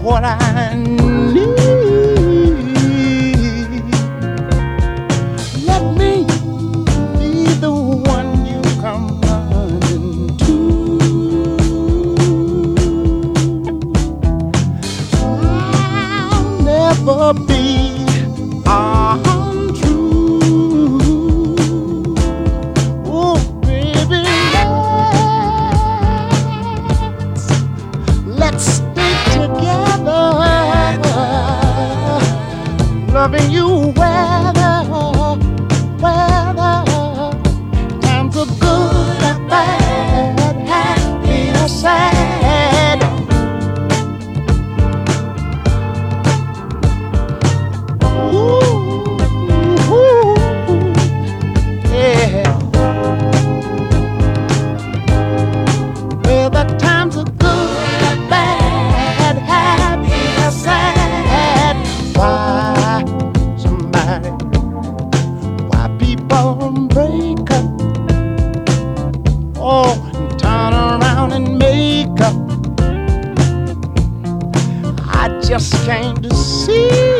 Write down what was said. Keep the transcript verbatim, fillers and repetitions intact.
what I need. Let me be the one you come running to. I'll never be untrue. Oh, baby, let's, let's stay together, loving you weather, weather, times are good and bad, happy or sad. Ooh, ooh, yeah. Well, the times are good and bad, happy or sad. Why somebody, why people break up, oh, and turn around and make up? I just came to see